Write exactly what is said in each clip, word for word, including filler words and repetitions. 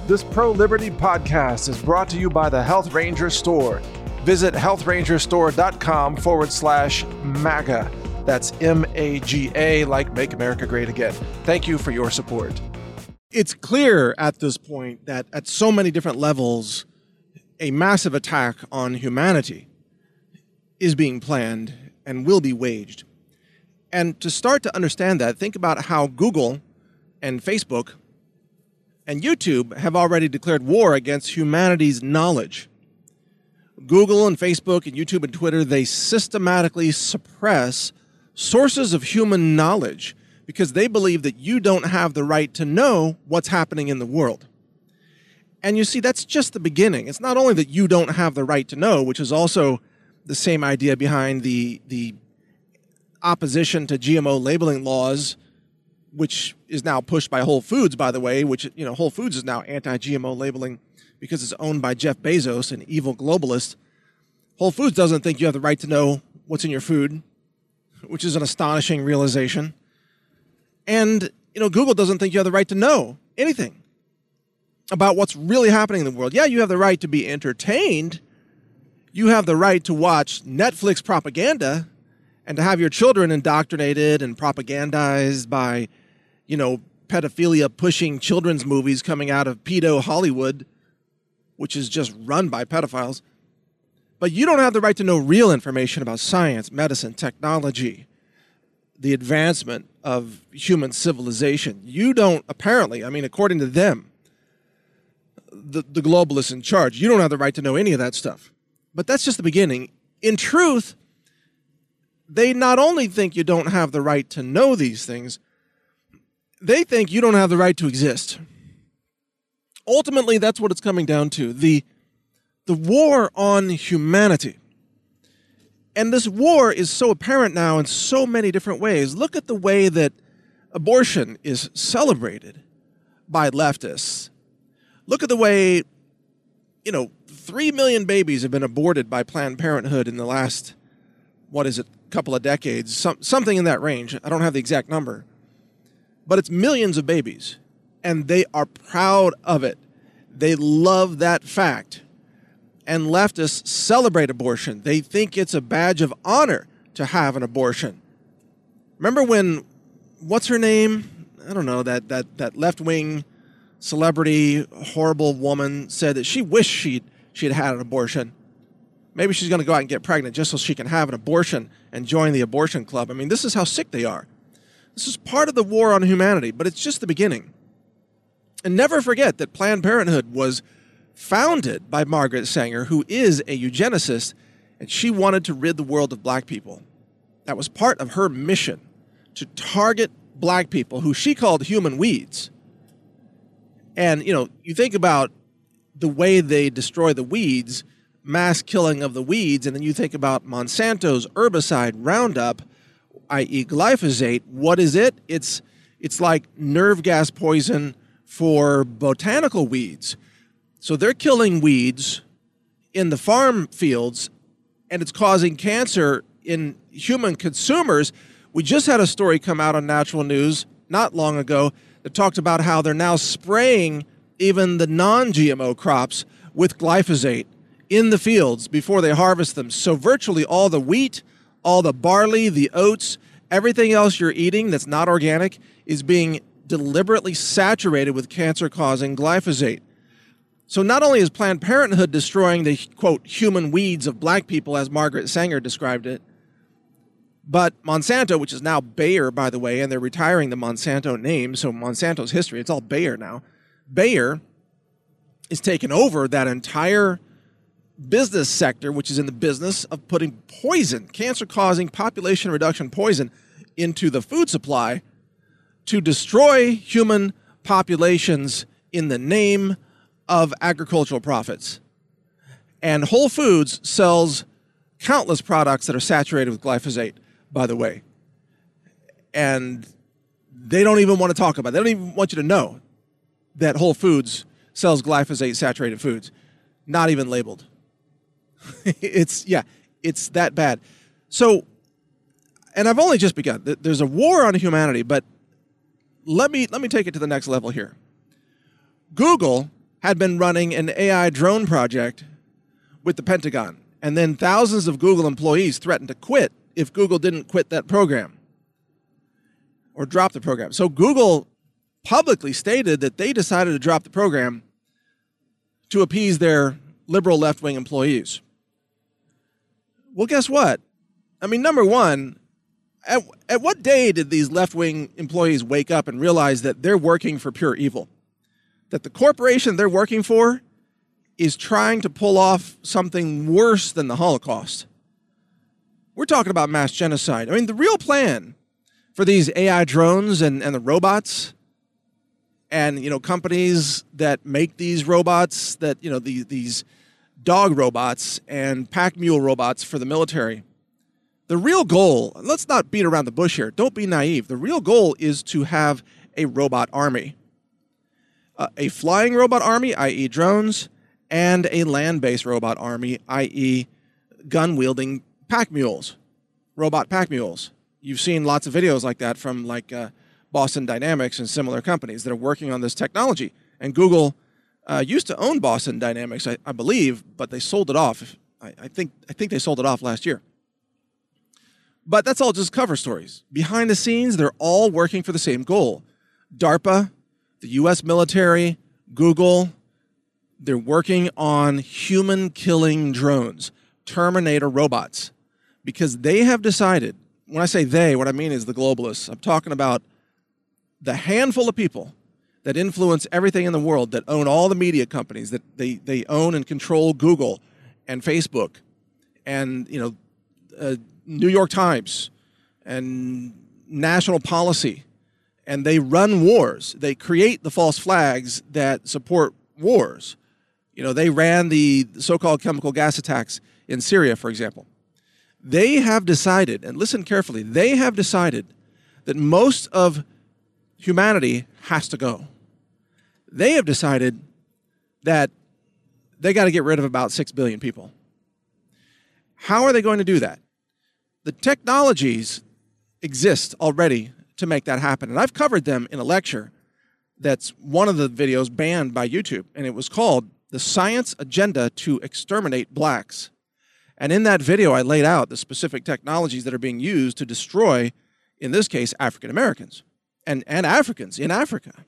This Pro-Liberty podcast is brought to you by the Health Ranger Store. Visit healthrangerstore.com forward slash MAGA. That's M A G A, like Make America Great Again. Thank you for your support. It's clear at this point that at so many different levels, a massive attack on humanity is being planned and will be waged. And to start to understand that, think about how Google and Facebook and YouTube have already declared war against humanity's knowledge. Google and Facebook and YouTube and Twitter, they systematically suppress sources of human knowledge because they believe that you don't have the right to know what's happening in the world. And you see, that's just the beginning. It's not only that you don't have the right to know, which is also the same idea behind the, the opposition to G M O labeling laws, which is now pushed by Whole Foods, by the way, which, you know, Whole Foods is now anti-G M O labeling because it's owned by Jeff Bezos, an evil globalist. Whole Foods doesn't think you have the right to know what's in your food, which is an astonishing realization. And, you know, Google doesn't think you have the right to know anything about what's really happening in the world. Yeah, you have the right to be entertained. You have the right to watch Netflix propaganda and to have your children indoctrinated and propagandized by, you know, pedophilia-pushing children's movies coming out of pedo Hollywood, which is just run by pedophiles. But you don't have the right to know real information about science, medicine, technology, the advancement of human civilization. You don't, apparently, I mean, according to them, the, the globalists in charge, you don't have the right to know any of that stuff. But that's just the beginning. In truth, they not only think you don't have the right to know these things, they think you don't have the right to exist. Ultimately, that's what it's coming down to. The, the war on humanity. And this war is so apparent now in so many different ways. Look at the way that abortion is celebrated by leftists. Look at the way, you know, three million babies have been aborted by Planned Parenthood in the last, what is it, couple of decades, some, something in that range. I don't have the exact number. But it's millions of babies. And they are proud of it. They love that fact. And leftists celebrate abortion. They think it's a badge of honor to have an abortion. Remember when, what's her name? I don't know, that, that, that left-wing celebrity, horrible woman said that she wished she'd, she'd had an abortion. Maybe she's going to go out and get pregnant just so she can have an abortion and join the abortion club. I mean, this is how sick they are. This is part of the war on humanity, but it's just the beginning. And never forget that Planned Parenthood was founded by Margaret Sanger, who is a eugenicist, and she wanted to rid the world of black people. That was part of her mission, to target black people, who she called human weeds. And, you know, you think about the way they destroy the weeds, mass killing of the weeds, and then you think about Monsanto's herbicide Roundup, that is glyphosate. What is it? It's it's like nerve gas poison for botanical weeds. So they're killing weeds in the farm fields, and it's causing cancer in human consumers. We just had a story come out on Natural News not long ago that talked about how they're now spraying even the non-G M O crops with glyphosate in the fields before they harvest them. So virtually all the wheat, all the barley, the oats, everything else you're eating that's not organic is being deliberately saturated with cancer-causing glyphosate. So not only is Planned Parenthood destroying the, quote, human weeds of black people, as Margaret Sanger described it, but Monsanto, which is now Bayer, by the way, and they're retiring the Monsanto name, so Monsanto's history, it's all Bayer now. Bayer is taking over that entire business sector, which is in the business of putting poison, cancer-causing population reduction poison, into the food supply to destroy human populations in the name of agricultural profits. And Whole Foods sells countless products that are saturated with glyphosate, by the way. And they don't even want to talk about it. They don't even want you to know that Whole Foods sells glyphosate-saturated foods, not even labeled. It's, yeah, it's that bad. So, and I've only just begun. There's a war on humanity, but let me let me take it to the next level here. Google had been running an A I drone project with the Pentagon. And then thousands of Google employees threatened to quit if Google didn't quit that program or drop the program. So Google publicly stated that they decided to drop the program to appease their liberal left-wing employees. Well, guess what? I mean, number one, at, at what day did these left-wing employees wake up and realize that they're working for pure evil? That the corporation they're working for is trying to pull off something worse than the Holocaust. We're talking about mass genocide. I mean, the real plan for these A I drones and, and the robots and, you know, companies that make these robots, that, you know, the, these dog robots and pack mule robots for the military, the real goal, let's not beat around the bush here, don't be naive. The real goal is to have a robot army. Uh, a flying robot army, that is drones, and a land-based robot army, that is gun-wielding pack mules, robot pack mules. You've seen lots of videos like that from like uh, Boston Dynamics and similar companies that are working on this technology. And Google uh, used to own Boston Dynamics, I, I believe, but they sold it off. I, I think I think they sold it off last year. But that's all just cover stories. Behind the scenes, they're all working for the same goal. DARPA, the U S military, Google, they're working on human-killing drones, Terminator robots, because they have decided, when I say they, what I mean is the globalists. I'm talking about the handful of people that influence everything in the world, that own all the media companies, that they, they own and control Google and Facebook and, you know, uh, New York Times and national policy. And they run wars. They create the false flags that support wars. You know, they ran the so-called chemical gas attacks in Syria, for example. They have decided, and listen carefully, they have decided that most of humanity has to go. They have decided that they got to get rid of about six billion people. How are they going to do that? The technologies exist already to make that happen. And I've covered them in a lecture that's one of the videos banned by YouTube, and it was called The Science Agenda to Exterminate Blacks. And in that video, I laid out the specific technologies that are being used to destroy, in this case, African Americans and, and Africans in Africa.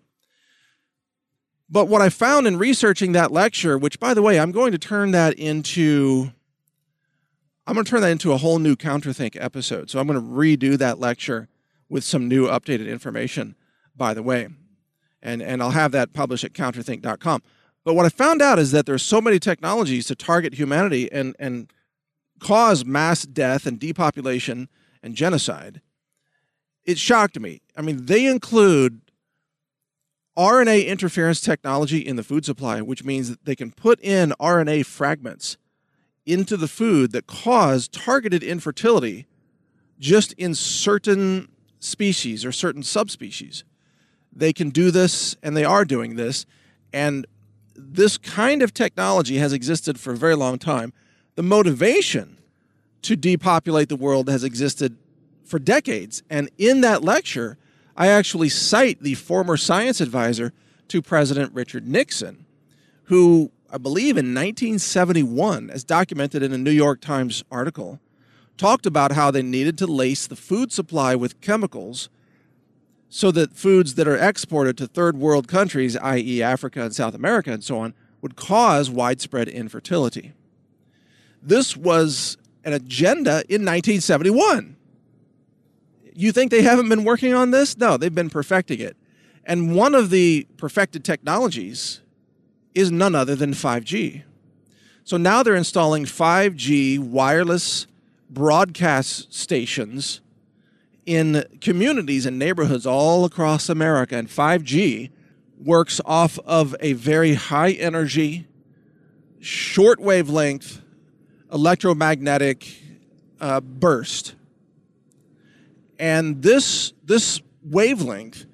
But what I found in researching that lecture, which, by the way, I'm going to turn that into, I'm going to turn that into a whole new Counterthink episode. So I'm going to redo that lecture with some new updated information, by the way. And, and I'll have that published at counterthink dot com. But what I found out is that there's so many technologies to target humanity and, and cause mass death and depopulation and genocide. It shocked me. I mean, they include R N A interference technology in the food supply, which means that they can put in R N A fragments into the food that cause targeted infertility just in certain species or certain subspecies. They can do this, and they are doing this, and this kind of technology has existed for a very long time. The motivation to depopulate the world has existed for decades, and in that lecture, I actually cite the former science advisor to President Richard Nixon, who I believe in nineteen seventy-one, as documented in a New York Times article, talked about how they needed to lace the food supply with chemicals so that foods that are exported to third world countries, that is. Africa and South America and so on, would cause widespread infertility. This was an agenda in nineteen seventy-one. You think they haven't been working on this? No, they've been perfecting it. And one of the perfected technologies is none other than five G. So now they're installing five G wireless broadcast stations in communities and neighborhoods all across America. And five G works off of a very high energy, short wavelength, electromagnetic uh, burst. And this, this wavelength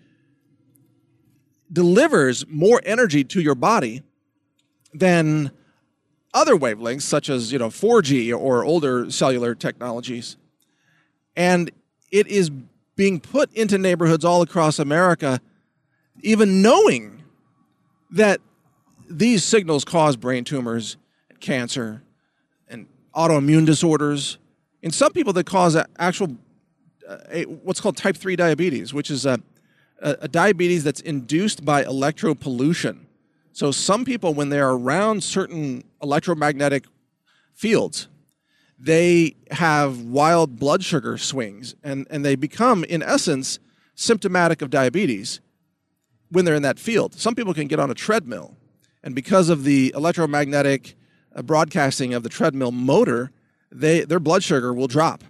delivers more energy to your body than other wavelengths, such as, you know, four G or older cellular technologies. And it is being put into neighborhoods all across America, even knowing that these signals cause brain tumors, cancer, and autoimmune disorders. In some people, they cause a actual uh, a, what's called type three diabetes, which is a, a, a diabetes that's induced by electropollution. So some people, when they're around certain electromagnetic fields, they have wild blood sugar swings, and, and they become, in essence, symptomatic of diabetes when they're in that field. Some people can get on a treadmill, and because of the electromagnetic uh, broadcasting of the treadmill motor, they, their blood sugar will drop.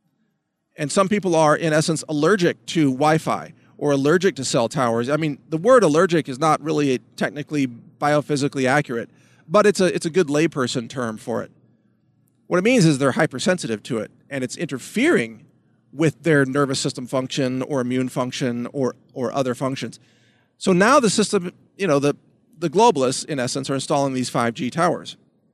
And some people are, in essence, allergic to Wi-Fi or allergic to cell towers. I mean, the word allergic is not really a technically biophysically accurate, but it's a, it's a good layperson term for it. What it means is they're hypersensitive to it, and it's interfering with their nervous system function or immune function or, or other functions. So now the system, you know, the, the globalists, in essence, are installing these five G towers.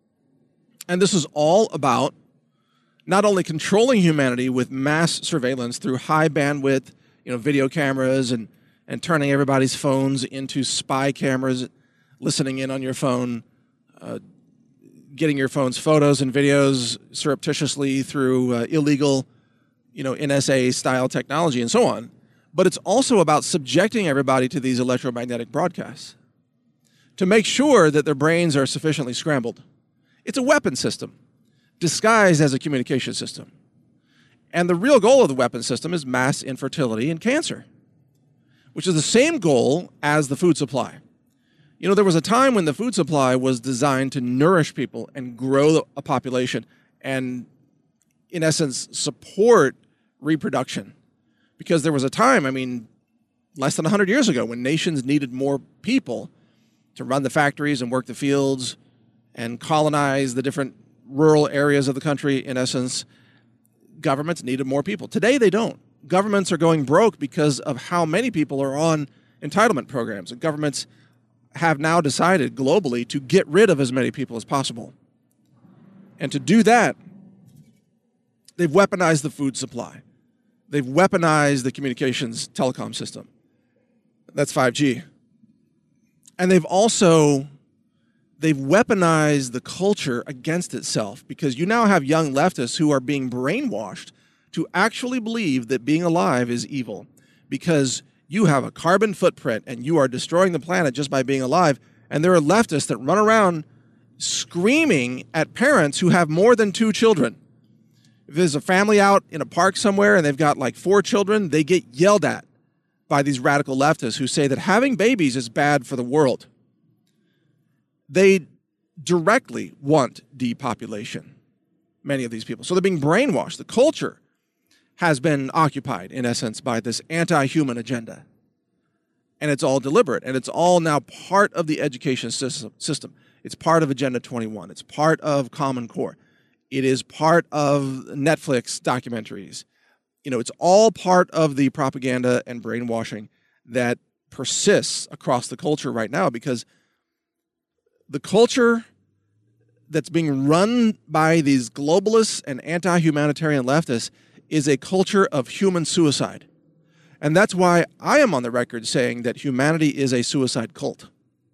And this is all about not only controlling humanity with mass surveillance through high bandwidth, you know, video cameras and, and turning everybody's phones into spy cameras, listening in on your phone, uh, getting your phone's photos and videos surreptitiously through uh, illegal, you know, N S A-style technology and so on. But it's also about subjecting everybody to these electromagnetic broadcasts to make sure that their brains are sufficiently scrambled. It's a weapon system disguised as a communication system. And the real goal of the weapon system is mass infertility and cancer, which is the same goal as the food supply. You know, there was a time when the food supply was designed to nourish people and grow a population and, in essence, support reproduction. Because there was a time, I mean, less than one hundred years ago, when nations needed more people to run the factories and work the fields and colonize the different rural areas of the country. In essence, governments needed more people. Today, they don't. Governments are going broke because of how many people are on entitlement programs. And governments have now decided globally to get rid of as many people as possible. And to do that, they've weaponized the food supply. They've weaponized the communications telecom system. That's five G. And they've also, they've weaponized the culture against itself, because you now have young leftists who are being brainwashed to actually believe that being alive is evil, because you have a carbon footprint and you are destroying the planet just by being alive. And there are leftists that run around screaming at parents who have more than two children. If there's a family out in a park somewhere and they've got like four children, they get yelled at by these radical leftists who say that having babies is bad for the world. They directly want depopulation, many of these people. So they're being brainwashed. The culture has been occupied, in essence, by this anti-human agenda. And it's all deliberate. And it's all now part of the education system. It's part of Agenda twenty-one. It's part of Common Core. It is part of Netflix documentaries. You know, it's all part of the propaganda and brainwashing that persists across the culture right now, because the culture that's being run by these globalists and anti-humanitarian leftists is a culture of human suicide. And that's why I am on the record saying that humanity is a suicide cult.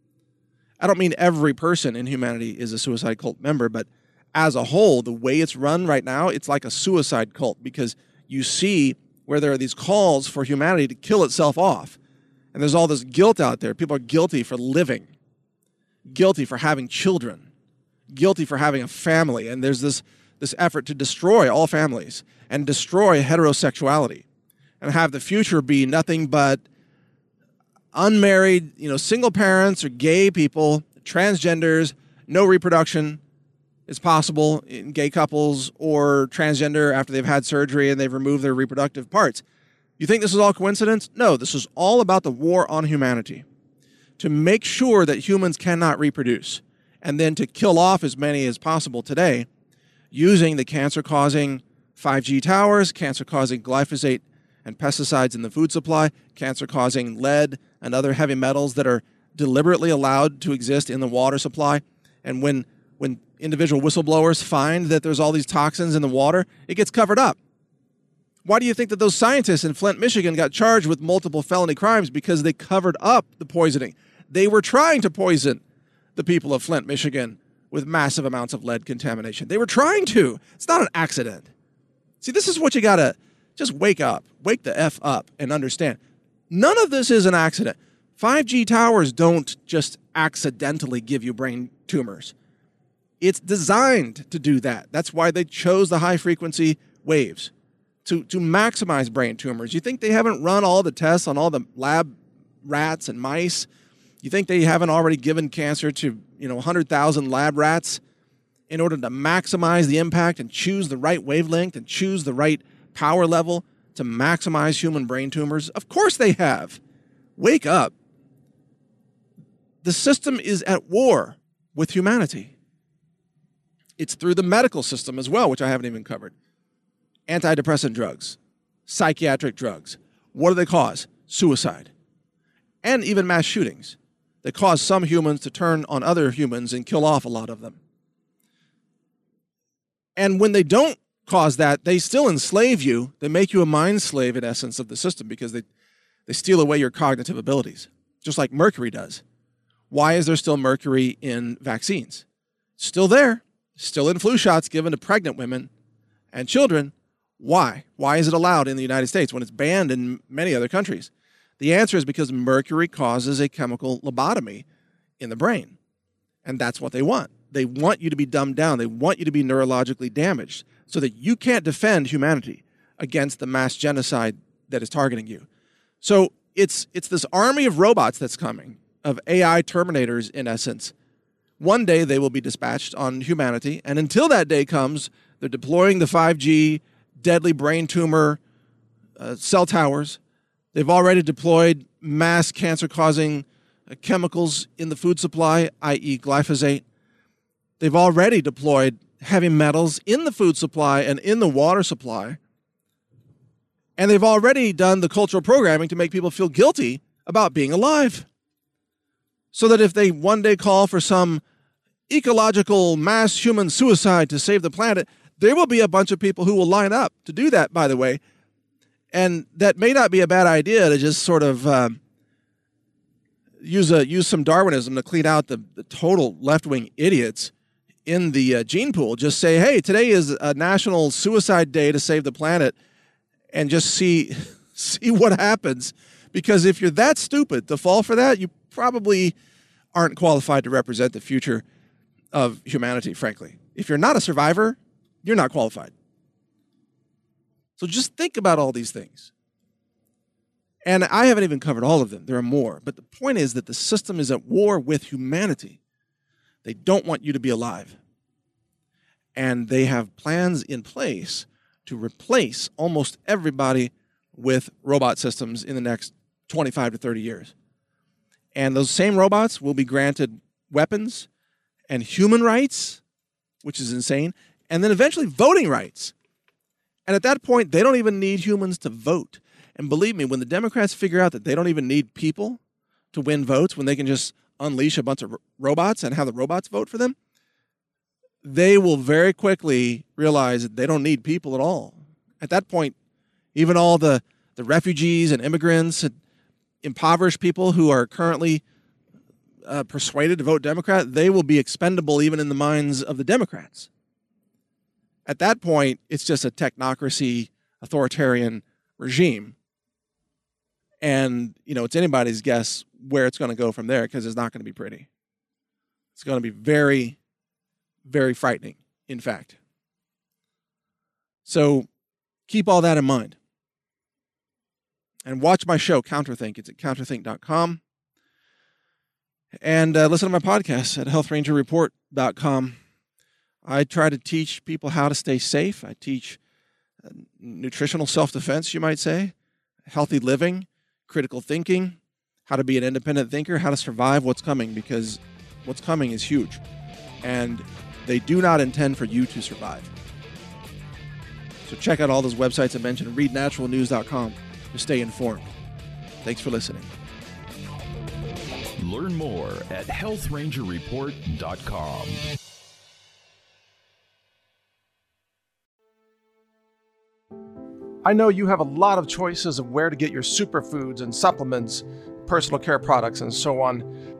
I don't mean every person in humanity is a suicide cult member, but as a whole, the way it's run right now, it's like a suicide cult, because you see where there are these calls for humanity to kill itself off. And there's all this guilt out there. People are guilty for living, guilty for having children, guilty for having a family. And there's this, this effort to destroy all families and destroy heterosexuality and have the future be nothing but unmarried, you know, single parents or gay people, transgenders, no reproduction is possible in gay couples, or transgender after they've had surgery and they've removed their reproductive parts. You think this is all coincidence? No, this is all about the war on humanity, to make sure that humans cannot reproduce, and then to kill off as many as possible today using the cancer-causing five G towers, cancer-causing glyphosate and pesticides in the food supply, cancer-causing lead and other heavy metals that are deliberately allowed to exist in the water supply. And when when individual whistleblowers find that there's all these toxins in the water, it gets covered up. Why do you think that those scientists in Flint, Michigan got charged with multiple felony crimes? Because they covered up the poisoning. They were trying to poison the people of Flint, Michigan, with massive amounts of lead contamination. They were trying to. It's not an accident. See, this is what you got to just wake up, wake the F up and understand. None of this is an accident. five G towers don't just accidentally give you brain tumors. It's designed to do that. That's why they chose the high-frequency waves, to, to maximize brain tumors. You think they haven't run all the tests on all the lab rats and mice? You think they haven't already given cancer to, you know, one hundred thousand lab rats in order to maximize the impact and choose the right wavelength and choose the right power level to maximize human brain tumors? Of course they have. Wake up. The system is at war with humanity. It's through the medical system as well, which I haven't even covered. Antidepressant drugs, psychiatric drugs. What do they cause? Suicide. And even mass shootings. They cause some humans to turn on other humans and kill off a lot of them. And when they don't cause that, they still enslave you. They make you a mind slave, in essence, of the system, because they, they steal away your cognitive abilities, just like mercury does. Why is there still mercury in vaccines? Still there. Still in flu shots given to pregnant women and children. Why? Why is it allowed in the United States when it's banned in many other countries? The answer is because mercury causes a chemical lobotomy in the brain. And that's what they want. They want you to be dumbed down. They want you to be neurologically damaged so that you can't defend humanity against the mass genocide that is targeting you. So it's, it's this army of robots that's coming, of A I Terminators, in essence. One day they will be dispatched on humanity, and until that day comes, they're deploying the five G deadly brain tumor uh, cell towers. They've already deployed mass cancer-causing uh, chemicals in the food supply, that is glyphosate. They've already deployed heavy metals in the food supply and in the water supply. And they've already done the cultural programming to make people feel guilty about being alive. So that if they one day call for some ecological mass human suicide to save the planet, there will be a bunch of people who will line up to do that, by the way. And that may not be a bad idea to just sort of uh, use a use some Darwinism to clean out the, the total left-wing idiots in the uh, gene pool. Just say, hey, today is a national suicide day to save the planet, and just see see what happens. Because if you're that stupid to fall for that, you probably aren't qualified to represent the future of humanity, frankly. If you're not a survivor, you're not qualified. So just think about all these things. And I haven't even covered all of them. There are more. But the point is that the system is at war with humanity. They don't want you to be alive. And they have plans in place to replace almost everybody with robot systems in the next twenty-five to thirty years. And those same robots will be granted weapons and human rights, which is insane, and then eventually voting rights. And at that point, they don't even need humans to vote. And believe me, when the Democrats figure out that they don't even need people to win votes, when they can just unleash a bunch of robots and have the robots vote for them, they will very quickly realize that they don't need people at all. At that point, even all the, the refugees and immigrants and impoverished people who are currently uh, persuaded to vote Democrat, they will be expendable even in the minds of the Democrats. At that point, it's just a technocracy, authoritarian regime. And, you know, it's anybody's guess where it's going to go from there, because it's not going to be pretty. It's going to be very, very frightening, in fact. So keep all that in mind. And watch my show, Counterthink. It's at counterthink dot com. And uh, listen to my podcast at health ranger report dot com. I try to teach people how to stay safe. I teach uh, nutritional self-defense, you might say, healthy living, critical thinking, how to be an independent thinker, how to survive what's coming, because what's coming is huge. And they do not intend for you to survive. So check out all those websites I mentioned and read natural news dot com to stay informed. Thanks for listening. Learn more at health ranger report dot com. I know you have a lot of choices of where to get your superfoods and supplements, personal care products, and so on.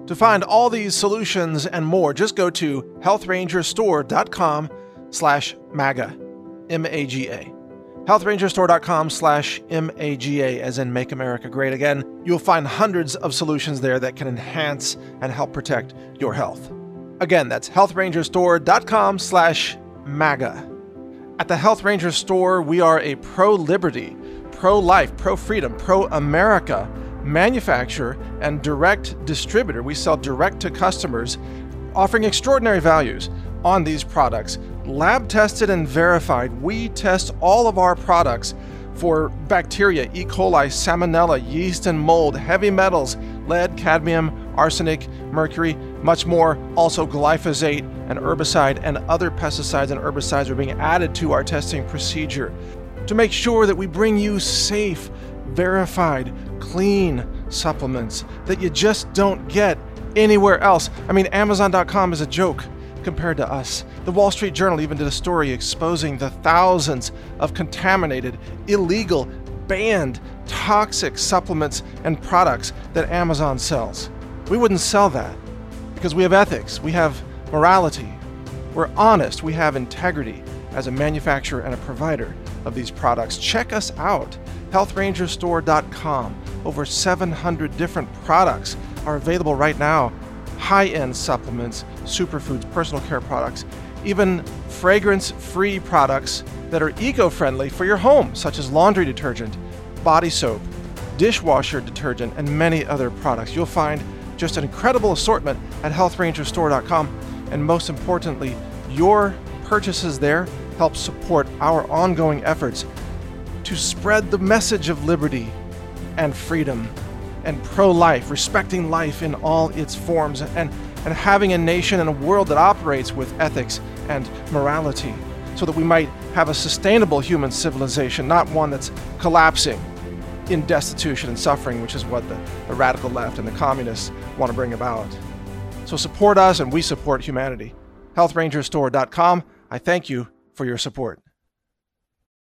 To find all these solutions and more, just go to health ranger store dot com slash MAGA, M A G A. health ranger store dot com slash M A G A, as in Make America Great Again. You'll find hundreds of solutions there that can enhance and help protect your health. Again, that's health ranger store dot com slash MAGA. At the Health Ranger Store, we are a pro-liberty, pro-life, pro-freedom, pro-America manufacturer and direct distributor. We sell direct to customers, offering extraordinary values on these products. Lab tested and verified. We test all of our products for bacteria, E. coli, salmonella, yeast and mold, heavy metals, lead, cadmium, arsenic, mercury, much more. Also glyphosate and herbicide and other pesticides and herbicides are being added to our testing procedure to make sure that we bring you safe, verified, clean supplements that you just don't get anywhere else. I mean, Amazon dot com is a joke compared to us. The Wall Street Journal even did a story exposing the thousands of contaminated, illegal, banned, toxic supplements and products that Amazon sells. We wouldn't sell that because we have ethics, we have morality, we're honest, we have integrity as a manufacturer and a provider of these products. Check us out, health ranger store dot com. Over seven hundred different products are available right now. High-end supplements, superfoods, personal care products, even fragrance-free products that are eco-friendly for your home, such as laundry detergent, body soap, dishwasher detergent, and many other products. You'll find just an incredible assortment at health ranger store dot com, and most importantly, your purchases there help support our ongoing efforts to spread the message of liberty and freedom and pro-life, respecting life in all its forms, and, and having a nation and a world that operates with ethics and morality so that we might have a sustainable human civilization, not one that's collapsing in destitution and suffering, which is what the, the radical left and the communists want to bring about. So support us and we support humanity. health ranger store dot com. I thank you for your support.